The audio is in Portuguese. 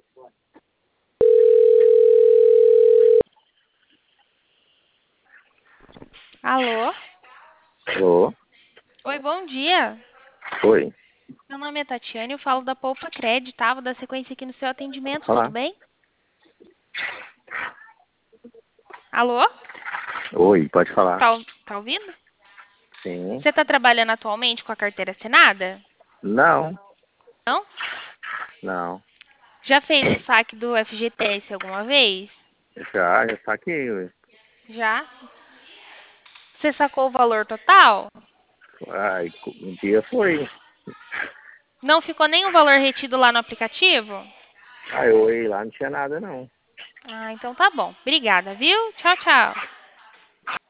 Alô? Alô? Oi, bom dia. Oi, Meu nome é Tatiane, eu falo da Poupa Cred, tá? Vou dar sequência aqui no seu pode atendimento, tudo falar. bem? Alô? Oi, pode falar. Tá ouvindo? Sim. Você tá trabalhando atualmente com a carteira assinada? Não, Não? não. Já fez o saque do FGTS alguma vez? Já saquei, ué. Já? Você sacou o valor total? Ai, um dia foi. Não ficou nem o valor retido lá no aplicativo? Aí eu olhei lá, não tinha nada não. Ah, então tá bom. Obrigada, viu? Tchau, tchau.